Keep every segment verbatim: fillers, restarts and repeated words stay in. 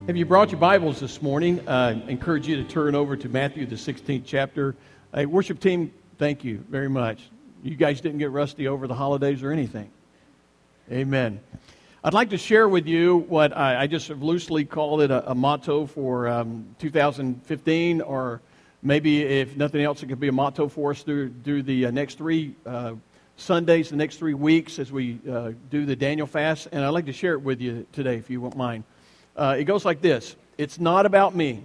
Have you brought your Bibles this morning? Uh, I encourage you to turn over to Matthew, the sixteenth chapter. Hey, worship team, thank you very much. You guys didn't get rusty over the holidays or anything. Amen. I'd like to share with you what I, I just have loosely called it a, a motto for um, two thousand fifteen, or maybe if nothing else, it could be a motto for us through, through the uh, next three uh, Sundays, the next three weeks as we uh, do the Daniel fast. And I'd like to share it with you today, if you won't mind. Uh, it goes like this. It's not about me.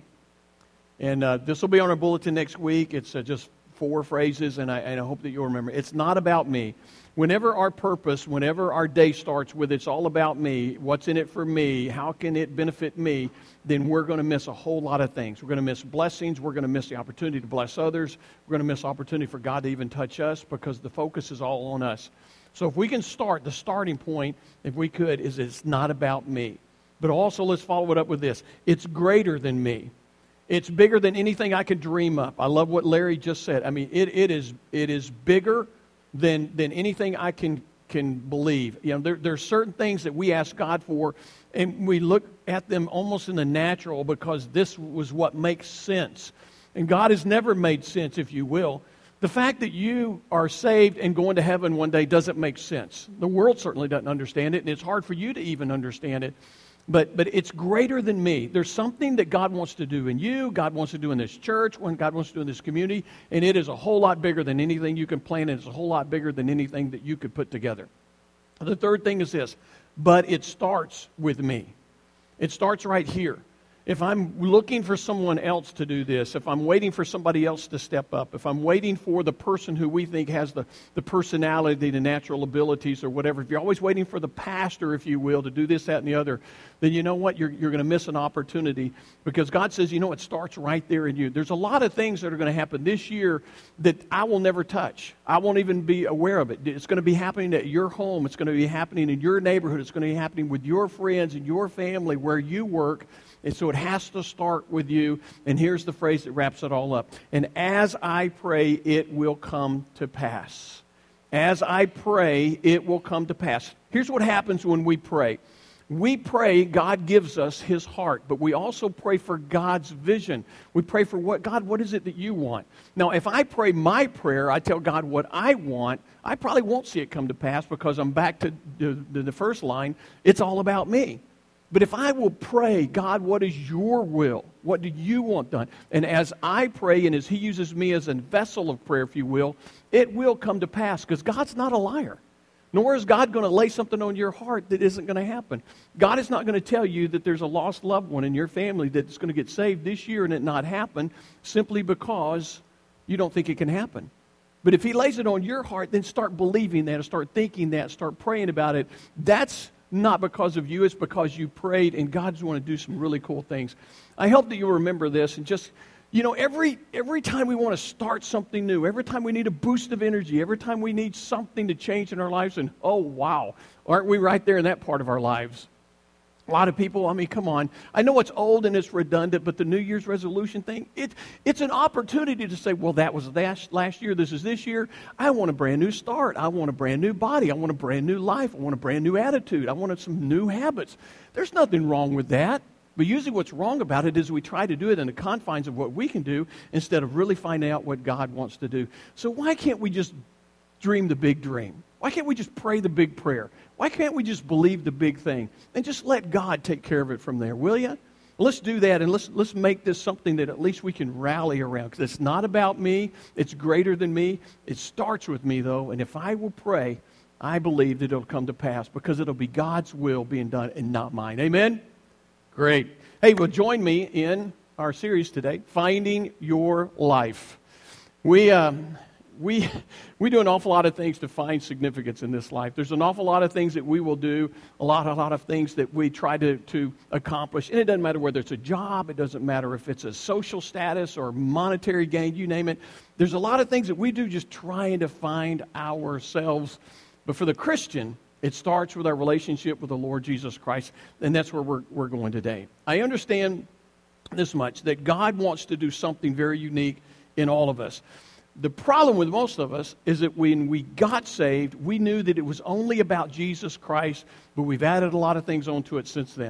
And uh, this will be on our bulletin next week. It's uh, just four phrases, and I, and I hope that you'll remember. It's not about me. Whenever our purpose, whenever our day starts with it's all about me, what's in it for me, how can it benefit me, then we're going to miss a whole lot of things. We're going to miss blessings. We're going to miss the opportunity to bless others. We're going to miss opportunity for God to even touch us because the focus is all on us. So if we can start, the starting point, if we could, is it's not about me. But also, let's follow it up with this. It's greater than me. It's bigger than anything I could dream up. I love what Larry just said. I mean, it, it is it is bigger than than anything I can can believe. You know, there there are certain things that we ask God for, and we look at them almost in the natural because this was what makes sense. And God has never made sense, if you will. The fact that you are saved and going to heaven one day doesn't make sense. The world certainly doesn't understand it, and it's hard for you to even understand it. But but it's greater than me. There's something that God wants to do in you, God wants to do in this church, when God wants to do in this community, and it is a whole lot bigger than anything you can plan, and it's a whole lot bigger than anything that you could put together. The third thing is this, but it starts with me. It starts right here. If I'm looking for someone else to do this, if I'm waiting for somebody else to step up, if I'm waiting for the person who we think has the, the personality, the natural abilities or whatever, if you're always waiting for the pastor, if you will, to do this, that, and the other, then you know what? You're, you're going to miss an opportunity because God says, you know, it starts right there in you. There's a lot of things that are going to happen this year that I will never touch. I won't even be aware of it. It's going to be happening at your home. It's going to be happening in your neighborhood. It's going to be happening with your friends and your family where you work. And so it has to start with you. And here's the phrase that wraps it all up. And as I pray, it will come to pass. As I pray, it will come to pass. Here's what happens when we pray. We pray, God gives us His heart, but we also pray for God's vision. We pray for what, God, what is it that you want? Now, if I pray my prayer, I tell God what I want, I probably won't see it come to pass because I'm back to the, the first line. It's all about me. But if I will pray, God, what is your will? What do you want done? And as I pray and as He uses me as a vessel of prayer, if you will, it will come to pass because God's not a liar. Nor is God going to lay something on your heart that isn't going to happen. God is not going to tell you that there's a lost loved one in your family that's going to get saved this year and it not happen simply because you don't think it can happen. But if He lays it on your heart, then start believing that, start thinking that, start praying about it. That's not because of you, it's because you prayed, and God's going to do some really cool things. I hope that you'll remember this, and just, you know, every every time we want to start something new, every time we need a boost of energy, every time we need something to change in our lives, and oh, wow, aren't we right there in that part of our lives? A lot of people, I mean, come on. I know it's old and it's redundant, but the New Year's resolution thing, it, it's an opportunity to say, well, that was last, last year, this is this year. I want a brand new start. I want a brand new body. I want a brand new life. I want a brand new attitude. I want some new habits. There's nothing wrong with that. But usually what's wrong about it is we try to do it in the confines of what we can do instead of really finding out what God wants to do. So why can't we just dream the big dream? Why can't we just pray the big prayer? Why can't we just believe the big thing and just let God take care of it from there, will you? Let's do that, and let's let's make this something that at least we can rally around, because it's not about me. It's greater than me. It starts with me, though, and if I will pray, I believe that it'll come to pass because it'll be God's will being done and not mine. Amen? Great. Hey, well, join me in our series today, Finding Your Life. We... Um, We we do an awful lot of things to find significance in this life. There's an awful lot of things that we will do, a lot, a lot of things that we try to, to accomplish. And it doesn't matter whether it's a job, it doesn't matter if it's a social status or monetary gain, you name it. There's a lot of things that we do just trying to find ourselves. But for the Christian, it starts with our relationship with the Lord Jesus Christ, and that's where we're, we're going today. I understand this much, that God wants to do something very unique in all of us. The problem with most of us is that when we got saved, we knew that it was only about Jesus Christ, but we've added a lot of things onto it since then.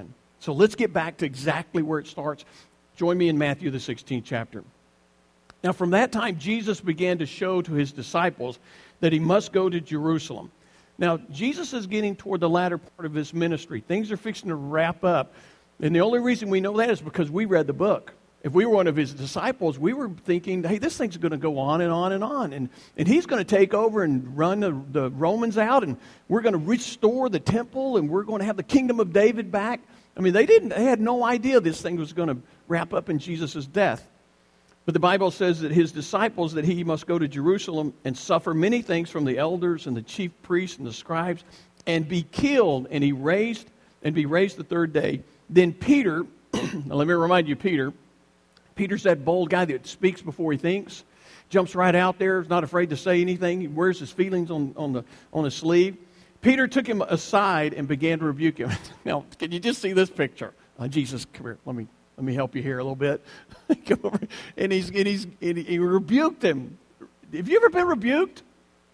So let's get back to exactly where it starts. Join me in Matthew, the sixteenth chapter. Now, from that time, Jesus began to show to his disciples that he must go to Jerusalem. Now, Jesus is getting toward the latter part of his ministry. Things are fixing to wrap up. And the only reason we know that is because we read the book. If we were one of his disciples, we were thinking, hey, this thing's going to go on and on and on. And, and he's going to take over and run the, the Romans out, and we're going to restore the temple, and we're going to have the kingdom of David back. I mean, they didn't. They had no idea this thing was going to wrap up in Jesus' death. But the Bible says that his disciples, that he must go to Jerusalem and suffer many things from the elders and the chief priests and the scribes, and be killed, and he raised and be raised the third day. Then Peter, now let me remind you, Peter, Peter's that bold guy that speaks before he thinks, jumps right out there, is not afraid to say anything. He wears his feelings on, on, the, on his sleeve. Peter took him aside and began to rebuke him. Now, can you just see this picture? Uh, Jesus, come here. Let me let me help you here a little bit. Come over. And he's and he's and he rebuked him. Have you ever been rebuked?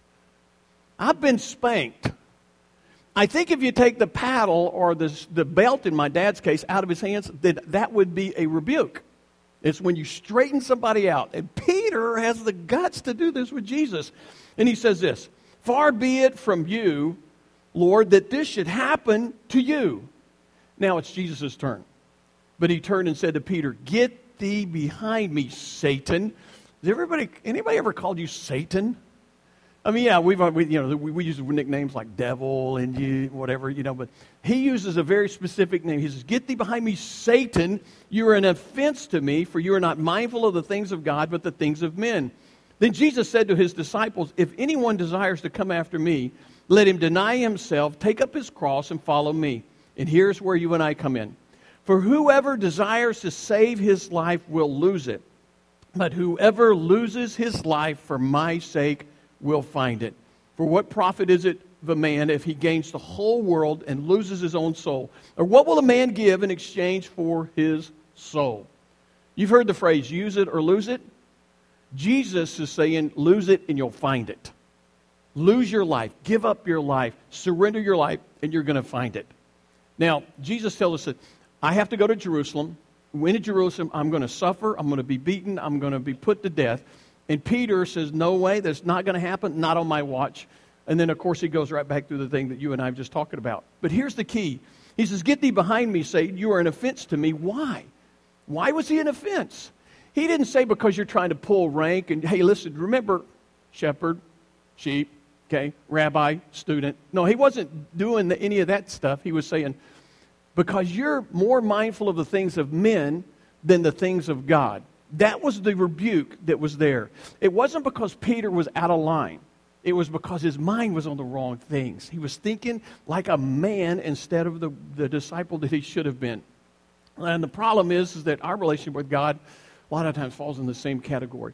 I've been spanked. I think if you take the paddle or the the belt, in my dad's case, out of his hands, that that would be a rebuke. It's when you straighten somebody out. And Peter has the guts to do this with Jesus. And he says this, "Far be it from you, Lord, that this should happen to you." Now it's Jesus' turn. But he turned and said to Peter, "Get thee behind me, Satan." Has everybody, anybody ever called you Satan? I mean, yeah, we've we, you know we, we use nicknames like devil and you whatever, you know, but he uses a very specific name. He says, "Get thee behind me, Satan. You are an offense to me, for you are not mindful of the things of God, but the things of men." Then Jesus said to his disciples, "If anyone desires to come after me, let him deny himself, take up his cross, and follow me." And here's where you and I come in. "For whoever desires to save his life will lose it. But whoever loses his life for my sake will find it. For what profit is it of a man if he gains the whole world and loses his own soul? Or what will a man give in exchange for his soul?" You've heard the phrase, use it or lose it. Jesus is saying, lose it and you'll find it. Lose your life. Give up your life. Surrender your life, and you're going to find it. Now, Jesus tells us that I have to go to Jerusalem. When in Jerusalem, I'm going to suffer. I'm going to be beaten. I'm going to be put to death. And Peter says, no way, that's not going to happen, not on my watch. And then, of course, he goes right back through the thing that you and I have just talked about. But here's the key. He says, "Get thee behind me, Satan. You are an offense to me." Why? Why was he an offense? He didn't say because you're trying to pull rank and, hey, listen, remember, shepherd, sheep, okay, rabbi, student. No, he wasn't doing the, any of that stuff. He was saying, because you're more mindful of the things of men than the things of God. That was the rebuke that was there. It wasn't because Peter was out of line. It was because his mind was on the wrong things. He was thinking like a man instead of the, the disciple that he should have been. And the problem is, is that our relationship with God a lot of times falls in the same category.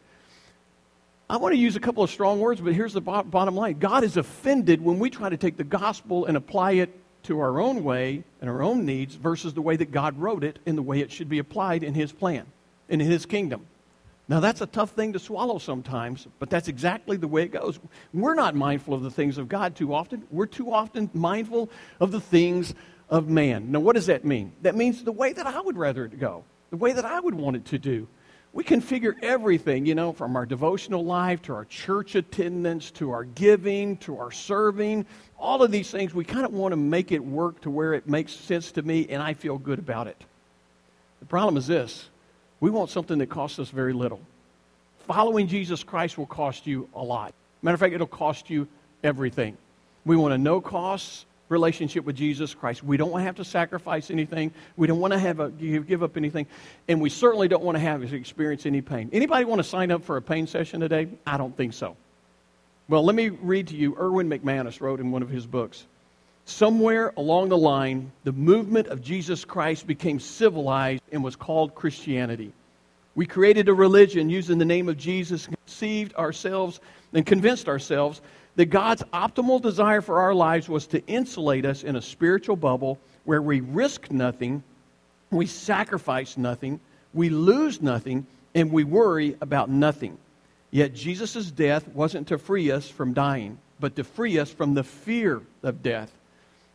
I want to use a couple of strong words, but here's the bottom line. God is offended when we try to take the gospel and apply it to our own way and our own needs versus the way that God wrote it and the way it should be applied in His plan, in His kingdom. Now, that's a tough thing to swallow sometimes, but that's exactly the way it goes. We're not mindful of the things of God too often. We're too often mindful of the things of man. Now, what does that mean? That means the way that I would rather it go, the way that I would want it to do. We configure everything, you know, from our devotional life to our church attendance to our giving to our serving. All of these things, we kind of want to make it work to where it makes sense to me and I feel good about it. The problem is this. We want something that costs us very little. Following Jesus Christ will cost you a lot. Matter of fact, it'll cost you everything. We want a no-cost relationship with Jesus Christ. We don't want to have to sacrifice anything. We don't want to have a, give, give up anything. And we certainly don't want to have to experience any pain. Anybody want to sign up for a pain session today? I don't think so. Well, let me read to you. Erwin McManus wrote in one of his books, somewhere along the line, the movement of Jesus Christ became civilized and was called Christianity. We created a religion using the name of Jesus, conceived ourselves and convinced ourselves that God's optimal desire for our lives was to insulate us in a spiritual bubble where we risk nothing, we sacrifice nothing, we lose nothing, and we worry about nothing. Yet Jesus' death wasn't to free us from dying, but to free us from the fear of death.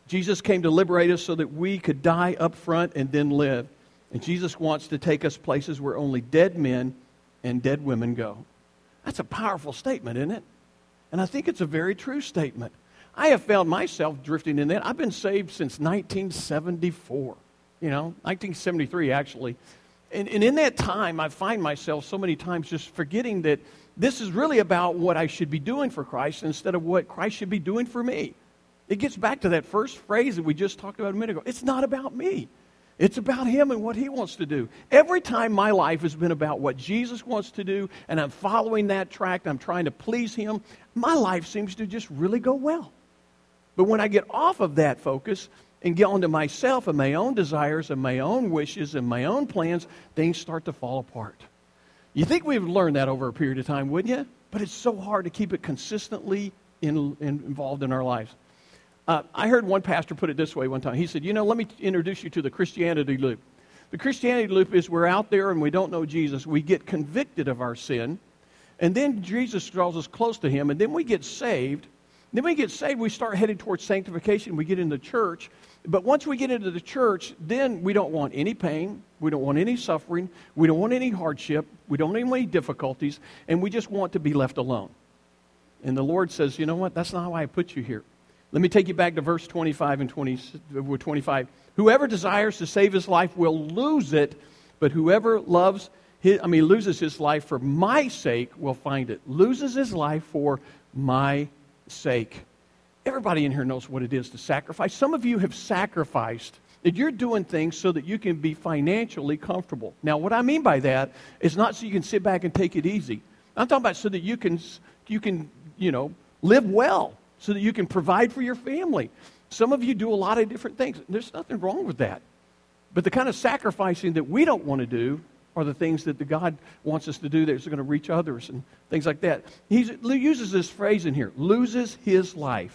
Jesus came to liberate us so that we could die up front and then live. And Jesus wants to take us places where only dead men and dead women go. That's a powerful statement, isn't it? And I think it's a very true statement. I have found myself drifting in that. I've been saved since nineteen seventy-four. You know, nineteen seventy-three actually. And, and in that time, I find myself so many times just forgetting that this is really about what I should be doing for Christ instead of what Christ should be doing for me. It gets back to that first phrase that we just talked about a minute ago. It's not about me. It's about Him and what He wants to do. Every time my life has been about what Jesus wants to do, and I'm following that track, I'm trying to please Him, my life seems to just really go well. But when I get off of that focus and get onto myself and my own desires and my own wishes and my own plans, things start to fall apart. You think we've learned that over a period of time, wouldn't you? But it's so hard to keep it consistently in, in, involved in our lives. Uh, I heard one pastor put it this way one time. He said, you know, let me introduce you to the Christianity loop. The Christianity loop is we're out there and we don't know Jesus. We get convicted of our sin, and then Jesus draws us close to Him, and then we get saved. Then we get saved, we start heading towards sanctification. We get into church. But once we get into the church, then we don't want any pain. We don't want any suffering. We don't want any hardship. We don't want any difficulties. And we just want to be left alone. And the Lord says, you know what? That's not why I put you here. Let me take you back to verse twenty-five and twenty, twenty-five. Whoever desires to save his life will lose it, but whoever loves his, I mean, loses his life for my sake will find it. Loses his life for my sake. Everybody in here knows what it is to sacrifice. Some of you have sacrificed, that you're doing things so that you can be financially comfortable. Now, what I mean by that is not so you can sit back and take it easy. I'm talking about so that you can, you can, you know, live well, so that you can provide for your family. Some of you do a lot of different things. There's nothing wrong with that. But the kind of sacrificing that we don't want to do are the things that the God wants us to do that's going to reach others and things like that. He's, he uses this phrase in here, loses his life.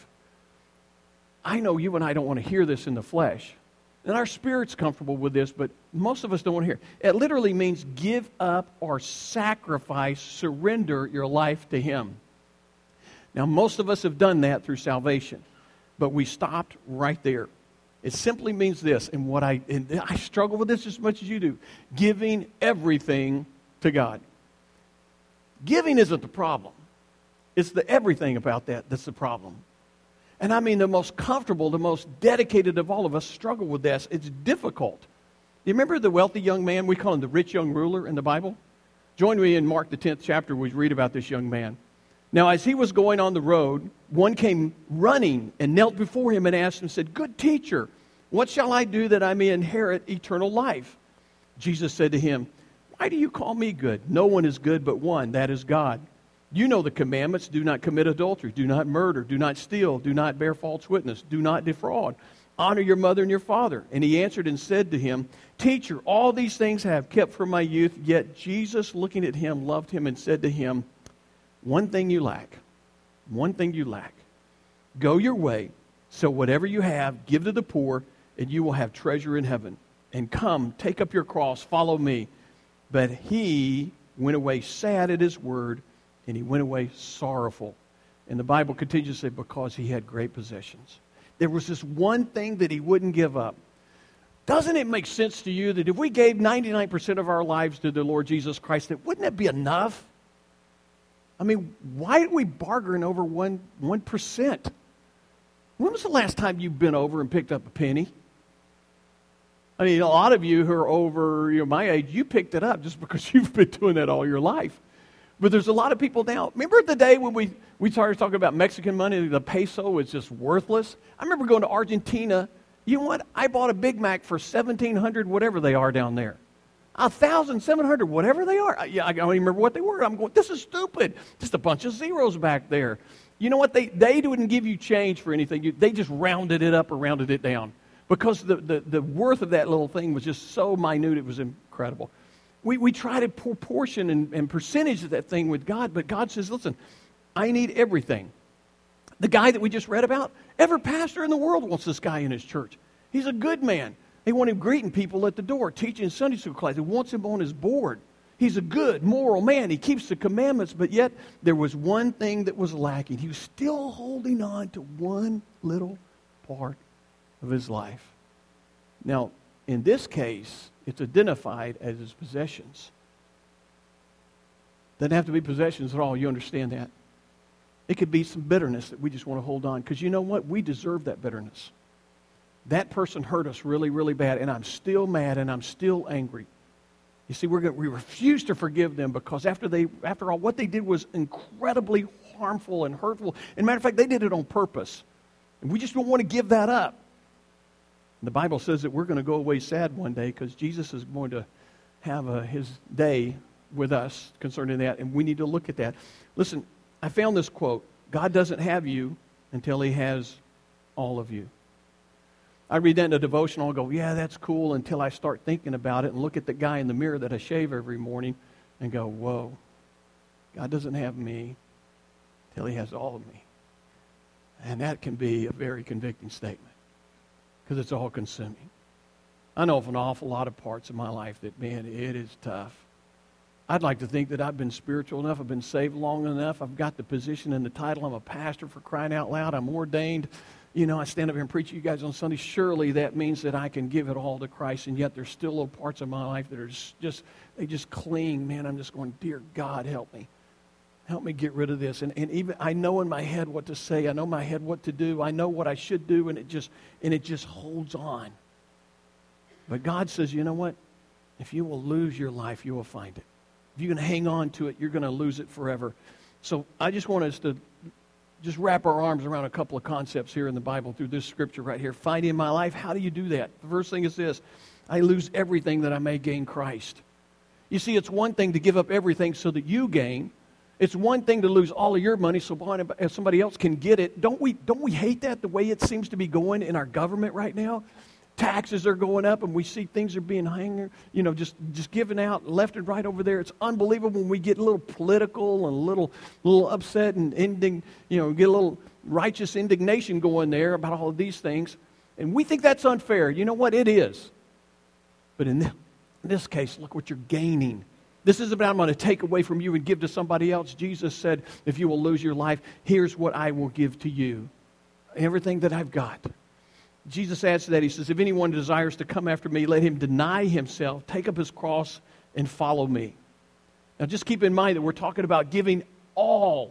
I know you and I don't want to hear this in the flesh. And our spirit's comfortable with this, but most of us don't want to hear it. It literally means give up or sacrifice, surrender your life to Him. Now, most of us have done that through salvation, but we stopped right there. It simply means this, and what I and I struggle with this as much as you do, giving everything to God. Giving isn't the problem. It's the everything about that that's the problem. And I mean the most comfortable, the most dedicated of all of us struggle with this. It's difficult. You remember the wealthy young man? We call him the rich young ruler in the Bible. Join me in Mark the tenth chapter. We read about this young man. Now, as he was going on the road, one came running and knelt before him and asked him, said, "Good teacher, what shall I do that I may inherit eternal life?" Jesus said to him, "Why do you call me good? No one is good but one, that is God. You know the commandments: do not commit adultery, do not murder, do not steal, do not bear false witness, do not defraud, honor your mother and your father." And he answered and said to him, "Teacher, all these things I have kept from my youth." Yet Jesus, looking at him, loved him and said to him, "One thing you lack, one thing you lack. Go your way, sell whatever you have, give to the poor, and you will have treasure in heaven. And come, take up your cross, follow me." But he went away sad at his word, and he went away sorrowful. And the Bible continues to say, because he had great possessions. There was this one thing that he wouldn't give up. Doesn't it make sense to you that if we gave ninety-nine percent of our lives to the Lord Jesus Christ, that wouldn't that be enough? I mean, why do we bargain over one, one percent? When was the last time you've been over and picked up a penny? I mean, a lot of you who are over you know, my age, you picked it up just because you've been doing that all your life. But there's a lot of people now. Remember the day when we, we started talking about Mexican money, the peso was just worthless? I remember going to Argentina. You know what? I bought a Big Mac for seventeen hundred, whatever they are down there. one thousand seven hundred, whatever they are. Yeah, I don't even remember what they were. I'm going, this is stupid. Just a bunch of zeros back there. You know what? They they didn't give you change for anything. You, they just rounded it up or rounded it down. Because the, the, the worth of that little thing was just so minute, it was incredible. We we try to proportion and, and percentage of that thing with God, but God says, listen, I need everything. The guy that we just read about, every pastor in the world wants this guy in his church. He's a good man. They want him greeting people at the door, teaching Sunday school class. They want him on his board. He's a good, moral man. He keeps the commandments, but yet there was one thing that was lacking. He was still holding on to one little part of his life. Now, in this case, it's identified as his possessions. Doesn't have to be possessions at all. You understand that? It could be some bitterness that we just want to hold on. Because you know what? We deserve that bitterness. That person hurt us really, really bad, and I'm still mad, and I'm still angry. You see, we're going, we refuse to forgive them because after they, after all, what they did was incredibly harmful and hurtful. As a matter of fact, they did it on purpose. And we just don't want to give that up. And the Bible says that we're going to go away sad one day because Jesus is going to have a, his day with us concerning that, and we need to look at that. Listen, I found this quote: God doesn't have you until he has all of you. I read that in a devotional, I'll go, yeah, that's cool, until I start thinking about it and look at the guy in the mirror that I shave every morning and go, whoa, God doesn't have me till he has all of me. And that can be a very convicting statement because it's all consuming. I know of an awful lot of parts of my life that, man, it is tough. I'd like to think that I've been spiritual enough, I've been saved long enough, I've got the position and the title, I'm a pastor, for crying out loud, I'm ordained. You know, I stand up here and preach to you guys on Sunday. Surely that means that I can give it all to Christ, and yet there's still little parts of my life that are just, just they just cling. Man, I'm just going, dear God, help me. Help me get rid of this. And, and even I know in my head what to say. I know in my head what to do. I know what I should do, and it just and it just holds on. But God says, you know what? If you will lose your life, you will find it. If you can hang on to it, you're going to lose it forever. So I just want us to just wrap our arms around a couple of concepts here in the Bible through this scripture right here. Finding my life, how do you do that? The first thing is this: I lose everything that I may gain Christ. You see, it's one thing to give up everything so that you gain. It's one thing to lose all of your money so somebody else can get it. Don't we, don't we hate that, the way it seems to be going in our government right now? Taxes are going up, and we see things are being hanging, you know, just, just given out left and right over there. It's unbelievable when we get a little political and a little, little upset and ending, you know, get a little righteous indignation going there about all of these things. And we think that's unfair. You know what? It is. But in this, in this case, look what you're gaining. This is about, I'm going to take away from you and give to somebody else. Jesus said, if you will lose your life, here's what I will give to you. Everything that I've got. Jesus adds to that, he says, if anyone desires to come after me, let him deny himself, take up his cross, and follow me. Now just keep in mind that we're talking about giving all.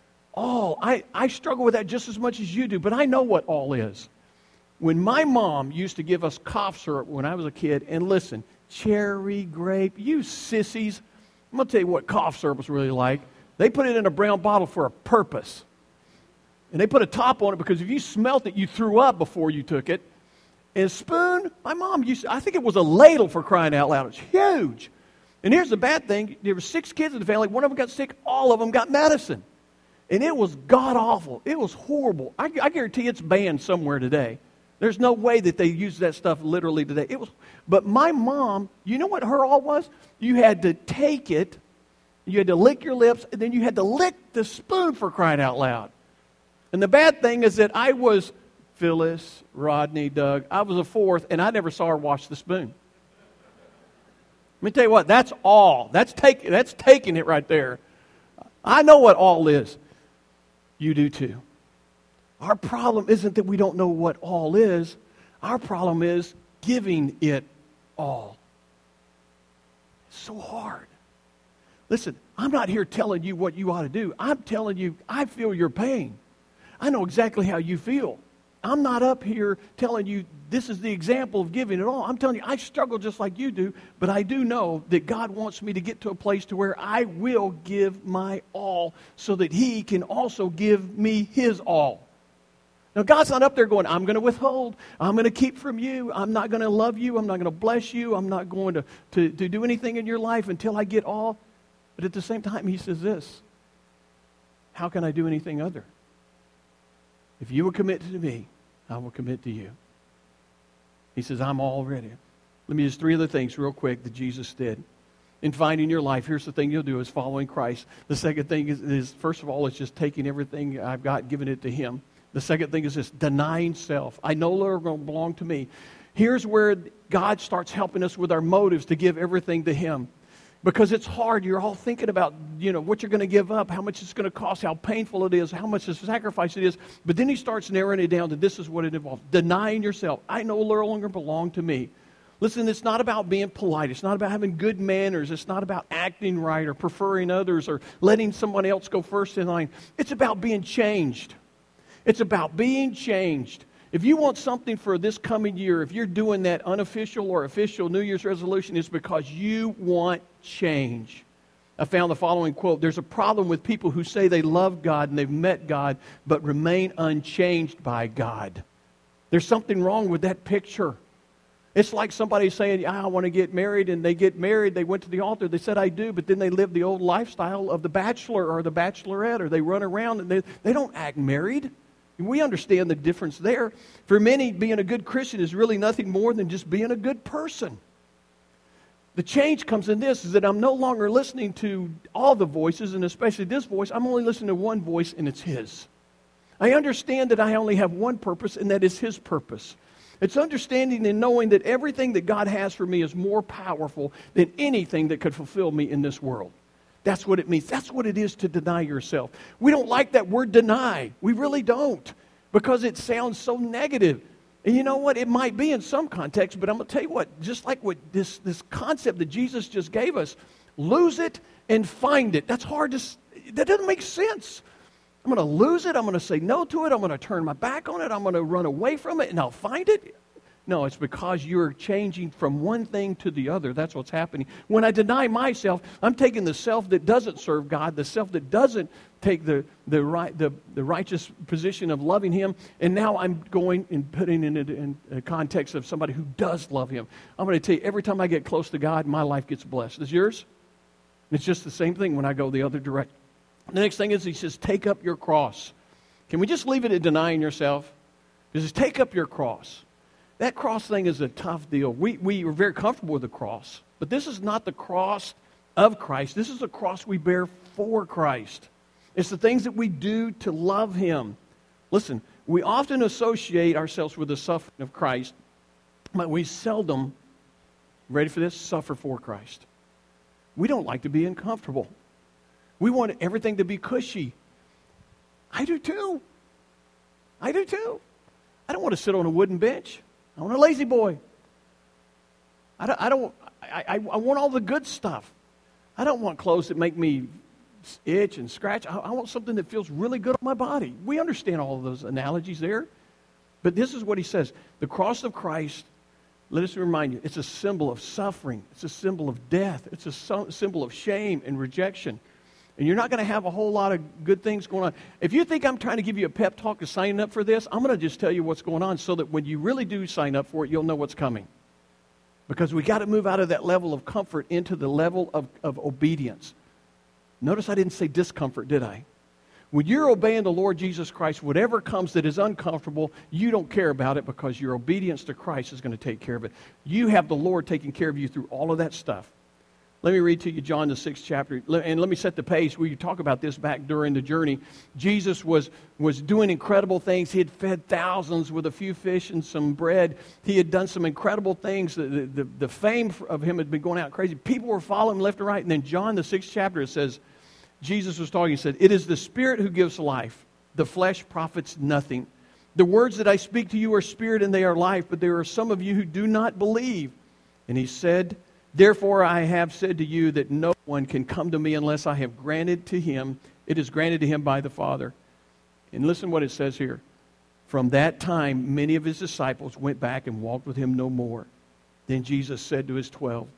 All. I, I struggle with that just as much as you do, but I know what all is. When my mom used to give us cough syrup when I was a kid, and listen, cherry, grape, you sissies, I'm going to tell you what cough syrup was really like. They put it in a brown bottle for a purpose. And they put a top on it because if you smelt it, you threw up before you took it. And a spoon, my mom used to, I think it was a ladle, for crying out loud. It's huge. And here's the bad thing. There were six kids in the family. One of them got sick. All of them got medicine. And it was god-awful. It was horrible. I, I guarantee it's banned somewhere today. There's no way that they use that stuff literally today. It was, but my mom, you know what her all was? You had to take it, you had to lick your lips, and then you had to lick the spoon, for crying out loud. And the bad thing is that I was Phyllis, Rodney, Doug. I was a fourth, and I never saw her wash the spoon. Let me tell you what, that's all. That's, take, that's taking it right there. I know what all is. You do too. Our problem isn't that we don't know what all is. Our problem is giving it all. It's so hard. Listen, I'm not here telling you what you ought to do. I'm telling you, I feel your pain. I know exactly how you feel. I'm not up here telling you this is the example of giving it all. I'm telling you, I struggle just like you do, but I do know that God wants me to get to a place to where I will give my all so that He can also give me His all. Now, God's not up there going, I'm going to withhold. I'm going to keep from you. I'm not going to love you. I'm not going to bless you. I'm not going to, to, to do anything in your life until I get all. But at the same time, He says this, how can I do anything other? If you will commit to me, I will commit to you. He says, I'm all ready. Let me just three other things real quick that Jesus did. In finding your life, here's the thing you'll do is following Christ. The second thing is, is first of all, it's just taking everything I've got, giving it to Him. The second thing is this, denying self. I no longer going to belong to me. Here's where God starts helping us with our motives to give everything to Him. Because it's hard. You're all thinking about, you know, what you're going to give up, how much it's going to cost, how painful it is, how much of a sacrifice it is. But then he starts narrowing it down to this is what it involves. Denying yourself. I no longer belong to me. Listen, it's not about being polite. It's not about having good manners. It's not about acting right or preferring others or letting someone else go first in line. It's about being changed. It's about being changed. If you want something for this coming year, if you're doing that unofficial or official New Year's resolution, it's because you want change. I found the following quote. There's a problem with people who say they love God and they've met God, but remain unchanged by God. There's something wrong with that picture. It's like somebody saying, I want to get married, and they get married, they went to the altar, they said, I do, but then they live the old lifestyle of the bachelor or the bachelorette, or they run around and they, they don't act married. We understand the difference there. For many, being a good Christian is really nothing more than just being a good person. The change comes in this, is that I'm no longer listening to all the voices, and especially this voice. I'm only listening to one voice, and it's His. I understand that I only have one purpose, and that is His purpose. It's understanding and knowing that everything that God has for me is more powerful than anything that could fulfill me in this world. That's what it means. That's what it is to deny yourself. We don't like that word deny. We really don't, because it sounds so negative. And you know what? It might be in some context, but I'm going to tell you what, just like what this, this concept that Jesus just gave us, lose it and find it. That's hard to, that doesn't make sense. I'm going to lose it. I'm going to say no to it. I'm going to turn my back on it. I'm going to run away from it, and I'll find it. No, it's because you're changing from one thing to the other. That's what's happening. When I deny myself, I'm taking the self that doesn't serve God, the self that doesn't take the the right the, the righteous position of loving Him, and now I'm going and putting it in a context of somebody who does love Him. I'm going to tell you, every time I get close to God, my life gets blessed. Is yours? It's just the same thing when I go the other direction. The next thing is He says, take up your cross. Can we just leave it at denying yourself? He says, take up your cross. That cross thing is a tough deal. We, we are very comfortable with the cross. But this is not the cross of Christ. This is a cross we bear for Christ. It's the things that we do to love Him. Listen, we often associate ourselves with the suffering of Christ, but we seldom, ready for this, suffer for Christ. We don't like to be uncomfortable. We want everything to be cushy. I do too. I do too. I don't want to sit on a wooden bench. I want a lazy boy. I don't, I, don't I, I, I want all the good stuff. I don't want clothes that make me itch and scratch. I, I want something that feels really good on my body. We understand all of those analogies there. But this is what he says. The cross of Christ, let us remind you, it's a symbol of suffering. It's a symbol of death. It's a so, symbol of shame and rejection. And you're not going to have a whole lot of good things going on. If you think I'm trying to give you a pep talk of signing up for this, I'm going to just tell you what's going on so that when you really do sign up for it, you'll know what's coming. Because we got to move out of that level of comfort into the level of, of obedience. Notice I didn't say discomfort, did I? When you're obeying the Lord Jesus Christ, whatever comes that is uncomfortable, you don't care about it because your obedience to Christ is going to take care of it. You have the Lord taking care of you through all of that stuff. Let me read to you John, the sixth chapter, and let me set the pace. We talk about this back during the journey. Jesus was, was doing incredible things. He had fed thousands with a few fish and some bread. He had done some incredible things. The, the, the fame of Him had been going out crazy. People were following left and right. And then John, the sixth chapter, it says, Jesus was talking. He said, it is the Spirit who gives life. The flesh profits nothing. The words that I speak to you are spirit and they are life, but there are some of you who do not believe. And He said, therefore, I have said to you that no one can come to me unless I have granted to him. It is granted to him by the Father. And listen what it says here. From that time, many of His disciples went back and walked with Him no more. Then Jesus said to His twelve,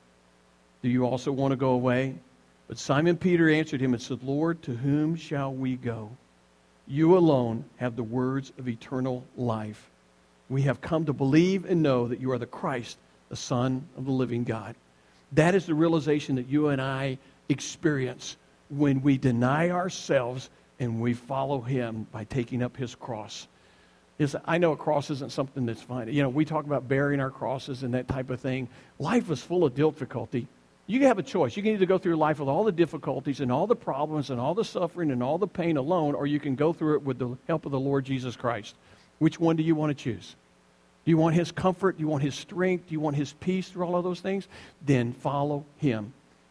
do you also want to go away? But Simon Peter answered Him and said, Lord, to whom shall we go? You alone have the words of eternal life. We have come to believe and know that You are the Christ, the Son of the living God. That is the realization that you and I experience when we deny ourselves and we follow Him by taking up His cross. It's, I know a cross isn't something that's fine. You know, we talk about bearing our crosses and that type of thing. Life is full of difficulty. You have a choice. You can either go through life with all the difficulties and all the problems and all the suffering and all the pain alone, or you can go through it with the help of the Lord Jesus Christ. Which one do you want to choose? Do you want His comfort? Do you want His strength? Do you want His peace through all of those things? Then follow Him.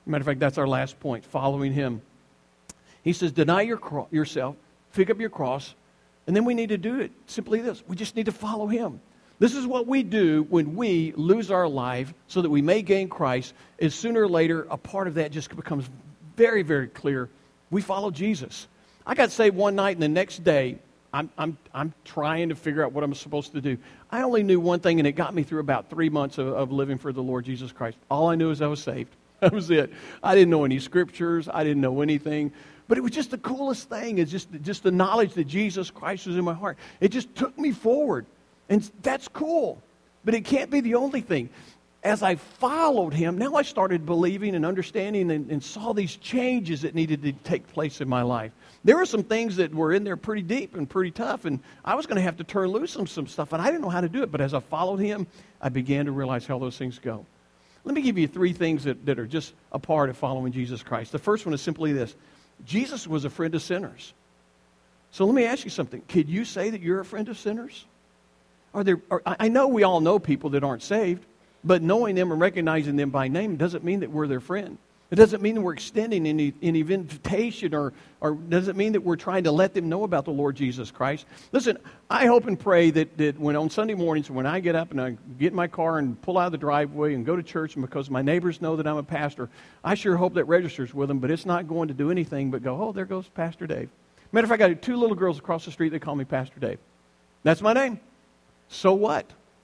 Matter of fact, that's our last point, following him. He says, deny your cro- yourself, pick up your cross, and then we need to do it. Simply this, we just need to follow him. This is what we do when we lose our life so that we may gain Christ, is sooner or later a part of that just becomes very, very clear. We follow Jesus. I got saved one night, and the next day, I'm, I'm, I'm trying to figure out what I'm supposed to do. I only knew one thing, and it got me through about three months of, of living for the Lord Jesus Christ. All I knew is I was saved. That was it. I didn't know any scriptures. I didn't know anything. But it was just the coolest thing, is just, just the knowledge that Jesus Christ was in my heart. It just took me forward. And that's cool. But it can't be the only thing. As I followed him, now I started believing and understanding and, and saw these changes that needed to take place in my life. There were some things that were in there pretty deep and pretty tough, and I was going to have to turn loose on some stuff, and I didn't know how to do it. But as I followed him, I began to realize how those things go. Let me give you three things that, that are just a part of following Jesus Christ. The first one is simply this. Jesus was a friend of sinners. So let me ask you something. Could you say that you're a friend of sinners? Are there? Are, I know we all know people that aren't saved, but knowing them and recognizing them by name doesn't mean that we're their friend. It doesn't mean that we're extending any, any invitation or, or doesn't mean that we're trying to let them know about the Lord Jesus Christ. Listen, I hope and pray that, that when on Sunday mornings, when I get up and I get in my car and pull out of the driveway and go to church, and because my neighbors know that I'm a pastor, I sure hope that registers with them, but it's not going to do anything but go, oh, there goes Pastor Dave. Matter of fact, I got two little girls across the street that call me Pastor Dave. That's my name. So what?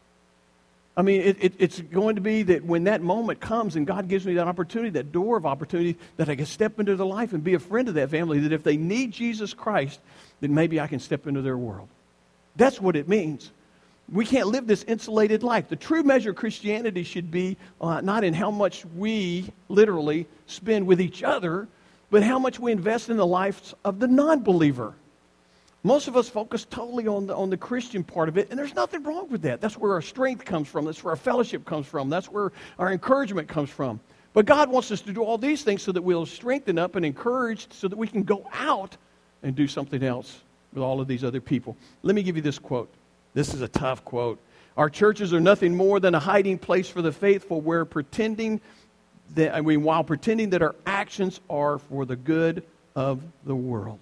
I mean, it, it, it's going to be that when that moment comes and God gives me that opportunity, that door of opportunity, that I can step into their life and be a friend of that family, that if they need Jesus Christ, then maybe I can step into their world. That's what it means. We can't live this insulated life. The true measure of Christianity should be uh, not in how much we literally spend with each other, but how much we invest in the lives of the non-believer. Most of us focus totally on the, on the Christian part of it, and there's nothing wrong with that. That's where our strength comes from. That's where our fellowship comes from. That's where our encouragement comes from. But God wants us to do all these things so that we'll strengthen up and encouraged so that we can go out and do something else with all of these other people. Let me give you this quote. This is a tough quote. Our churches are nothing more than a hiding place for the faithful where pretending that, I mean, while pretending that our actions are for the good of the world.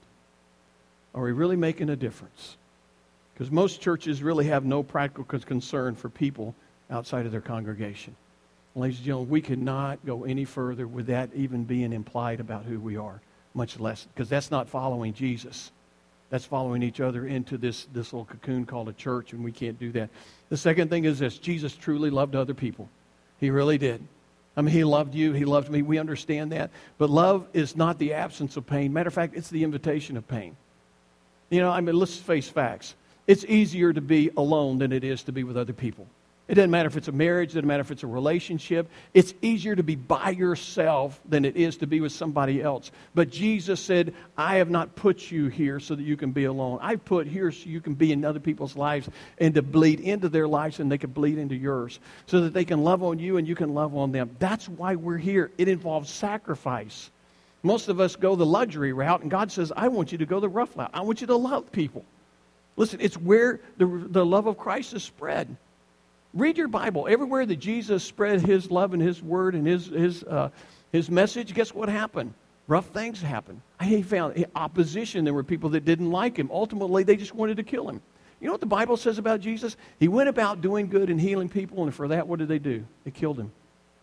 Are we really making a difference? Because most churches really have no practical concern for people outside of their congregation. Ladies and gentlemen, we cannot go any further with that even being implied about who we are, much less, because that's not following Jesus. That's following each other into this, this little cocoon called a church, and we can't do that. The second thing is this. Jesus truly loved other people. He really did. I mean, he loved you. He loved me. We understand that. But love is not the absence of pain. Matter of fact, it's the invitation of pain. You know, I mean, let's face facts. It's easier to be alone than it is to be with other people. It doesn't matter if it's a marriage. It doesn't matter if it's a relationship. It's easier to be by yourself than it is to be with somebody else. But Jesus said, I have not put you here so that you can be alone. I've put here so you can be in other people's lives and to bleed into their lives and they can bleed into yours so that they can love on you and you can love on them. That's why we're here. It involves sacrifice. Most of us go the luxury route, and God says, I want you to go the rough route. I want you to love people. Listen, it's where the, the love of Christ is spread. Read your Bible. Everywhere that Jesus spread his love and his word and his, his, uh, his message, guess what happened? Rough things happened. He found opposition. There were people that didn't like him. Ultimately, they just wanted to kill him. You know what the Bible says about Jesus? He went about doing good and healing people, and for that, what did they do? They killed him.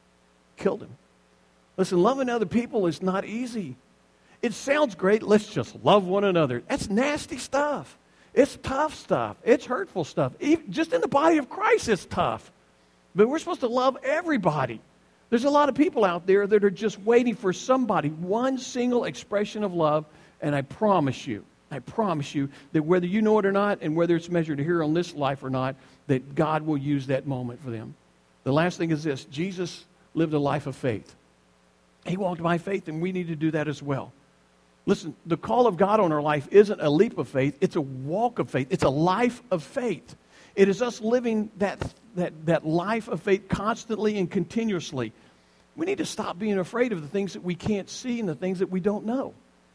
Killed him. Listen, loving other people is not easy. It sounds great. Let's just love one another. That's nasty stuff. It's tough stuff. It's hurtful stuff. Even just in the body of Christ, it's tough. But we're supposed to love everybody. There's a lot of people out there that are just waiting for somebody, one single expression of love, and I promise you, I promise you that whether you know it or not, and whether it's measured here on this life or not, that God will use that moment for them. The last thing is this. Jesus lived a life of faith. He walked by faith, and we need to do that as well. Listen, the call of God on our life isn't a leap of faith. It's a walk of faith. It's a life of faith. It is us living that, that, that life of faith constantly and continuously. We need to stop being afraid of the things that we can't see and the things that we don't know.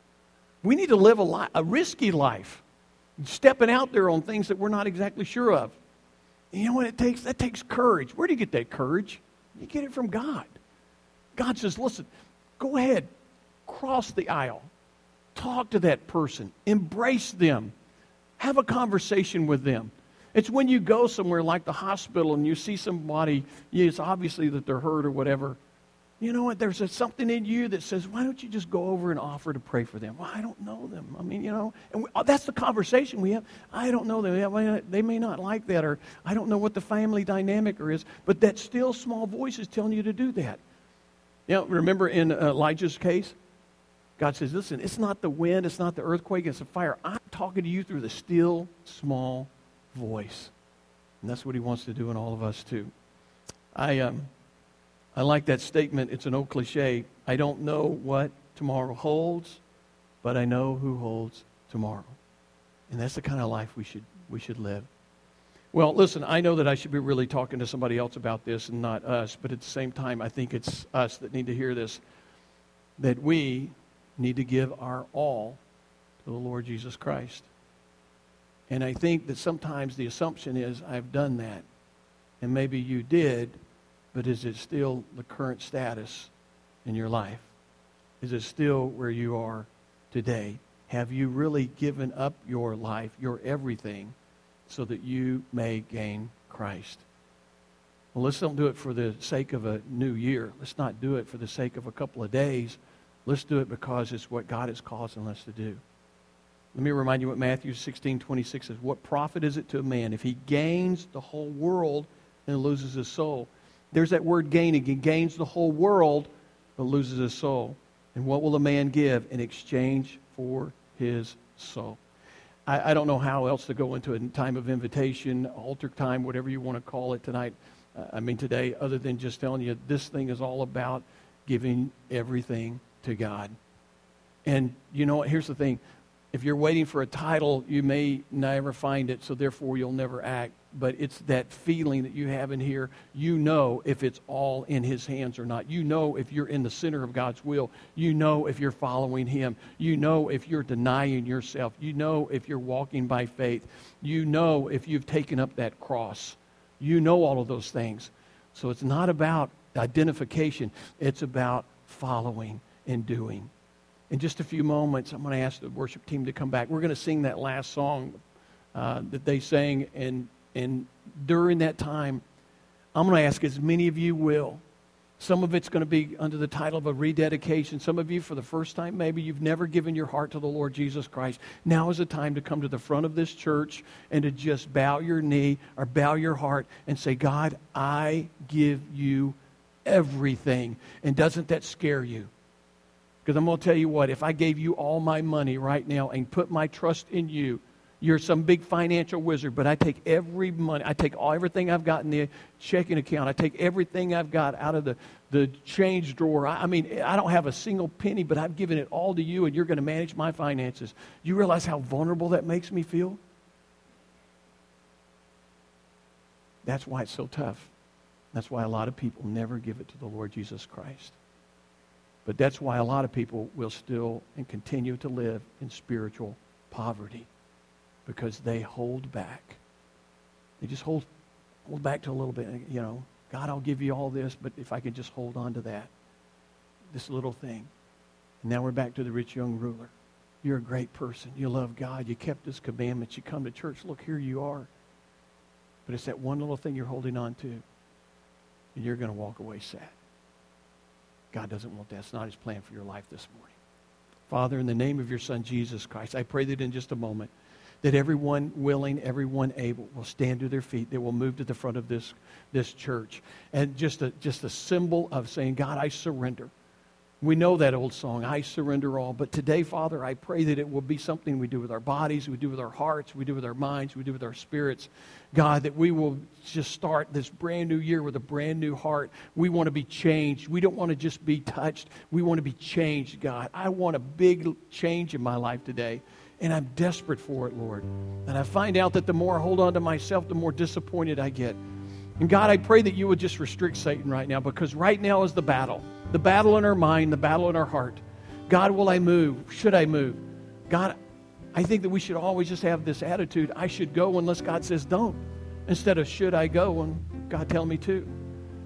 We need to live a, li- a risky life, stepping out there on things that we're not exactly sure of. And you know what it takes? That takes courage. Where do you get that courage? You get it from God. God says, listen, Go ahead. Cross the aisle. Talk to that person. Embrace them. Have a conversation with them. It's when you go somewhere like the hospital and you see somebody, it's obviously that they're hurt or whatever. You know what? There's a, something in you that says, why don't you just go over and offer to pray for them? Well, I don't know them. I mean, you know, and we, that's the conversation we have. I don't know them. They may not like that, or I don't know what the family dynamic is, but that still small voice is telling you to do that. You know, remember in uh, Elijah's case? God says, listen, it's not the wind, it's not the earthquake, it's the fire. I'm talking to you through the still small voice. And that's what he wants to do in all of us too. I um, I like that statement. It's an old cliche. I don't know what tomorrow holds, but I know who holds tomorrow. And that's the kind of life we should we should live. Well, listen, I know that I should be really talking to somebody else about this and not us, but at the same time, I think it's us that need to hear this, that we need to give our all to the Lord Jesus Christ. And I think that sometimes the assumption is, I've done that. And maybe you did, but is it still the current status in your life? Is it still where you are today? Have you really given up your life, your everything, so that you may gain Christ? Well, let's don't do it for the sake of a new year. Let's not do it for the sake of a couple of days. Let's do it because it's what God is causing us to do. Let me remind you what Matthew sixteen twenty-six says. What profit is it to a man if he gains the whole world and loses his soul? There's that word gaining. He gains the whole world but loses his soul. And what will a man give in exchange for his soul? I, I don't know how else to go into a time of invitation, altar time, whatever you want to call it tonight. Uh, I mean today, other than just telling you this thing is all about giving everything to God. And you know what? Here's the thing. If you're waiting for a title, you may never find it, so therefore you'll never act. But it's that feeling that you have in here. You know if it's all in His hands or not. You know if you're in the center of God's will. You know if you're following Him. You know if you're denying yourself. You know if you're walking by faith. You know if you've taken up that cross. You know all of those things. So it's not about identification. It's about following and doing. In just a few moments, I'm going to ask the worship team to come back. We're going to sing that last song uh, that they sang, and and during that time, I'm going to ask as many of you will. Some of it's going to be under the title of a rededication. Some of you, for the first time, maybe you've never given your heart to the Lord Jesus Christ. Now is the time to come to the front of this church and to just bow your knee or bow your heart and say, God, I give you everything. And doesn't that scare you? Because I'm going to tell you what, if I gave you all my money right now and put my trust in you, you're some big financial wizard, but I take every money, I take all everything I've got in the checking account, I take everything I've got out of the, the change drawer. I, I mean, I don't have a single penny, but I've given it all to you, and you're going to manage my finances. Do you realize how vulnerable that makes me feel? That's why it's so tough. That's why a lot of people never give it to the Lord Jesus Christ. But that's why a lot of people will still and continue to live in spiritual poverty, because they hold back. They just hold hold back to a little bit. You know, God, I'll give you all this, but if I could just hold on to that, this little thing. And now we're back to the rich young ruler. You're a great person. You love God. You kept His commandments. You come to church. Look, here you are. But it's that one little thing you're holding on to, and you're going to walk away sad. God doesn't want that. It's not His plan for your life this morning. Father, in the name of your Son, Jesus Christ, I pray that in just a moment, that everyone willing, everyone able will stand to their feet. They will move to the front of this, this church. And just a, just a symbol of saying, God, I surrender. We know that old song, I surrender all. But today, Father, I pray that it will be something we do with our bodies, we do with our hearts, we do with our minds, we do with our spirits. God, that we will just start this brand new year with a brand new heart. We want to be changed. We don't want to just be touched. We want to be changed, God. I want a big change in my life today. And I'm desperate for it, Lord. And I find out that the more I hold on to myself, the more disappointed I get. And God, I pray that you would just restrict Satan right now, because right now is the battle. The battle in our mind, the battle in our heart. God, will I move? Should I move? God, I think that we should always just have this attitude, I should go unless God says don't, instead of should I go and God tell me to.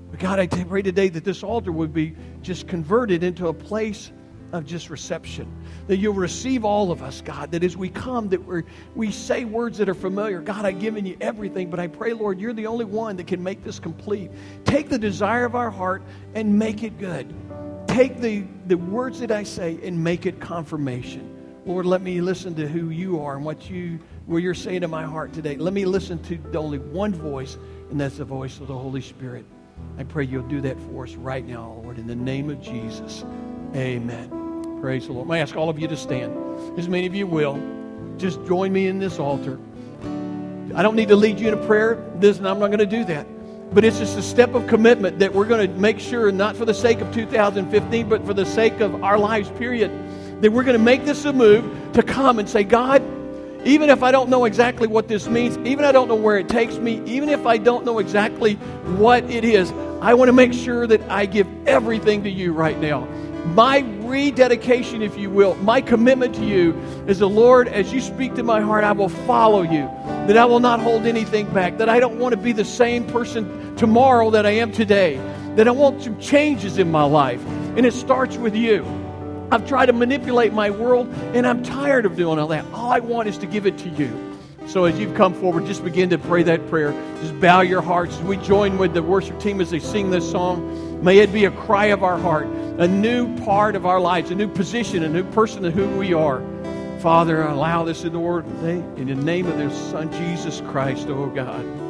But God, I pray today that this altar would be just converted into a place of just reception. That you'll receive all of us, God. That as we come, that we we say words that are familiar. God, I've given you everything, but I pray, Lord, you're the only one that can make this complete. Take the desire of our heart and make it good. Take the, the words that I say and make it confirmation. Lord, let me listen to who you are and what you what you're saying to my heart today. Let me listen to only one voice, and that's the voice of the Holy Spirit. I pray you'll do that for us right now, Lord, in the name of Jesus. Amen. Praise the Lord. I ask all of you to stand. As many of you will, just join me in this altar. I don't need to lead you in a prayer. This, and I'm not going to do that. But it's just a step of commitment that we're going to make sure, not for the sake of two thousand fifteen, but for the sake of our lives, period, that we're going to make this a move to come and say, God, even if I don't know exactly what this means, even if I don't know where it takes me, even if I don't know exactly what it is, I want to make sure that I give everything to you right now. My rededication, if you will, my commitment to you is the Lord, as you speak to my heart, I will follow you, that I will not hold anything back, that I don't want to be the same person tomorrow that I am today, that I want some changes in my life, and it starts with you. I've tried to manipulate my world, and I'm tired of doing all that. All I want is to give it to you. So as you've come forward, just begin to pray that prayer. Just bow your hearts as we join with the worship team as they sing this song. May it be a cry of our heart, a new part of our lives, a new position, a new person of who we are. Father, allow this in the word today. In the name of their Son, Jesus Christ, oh God.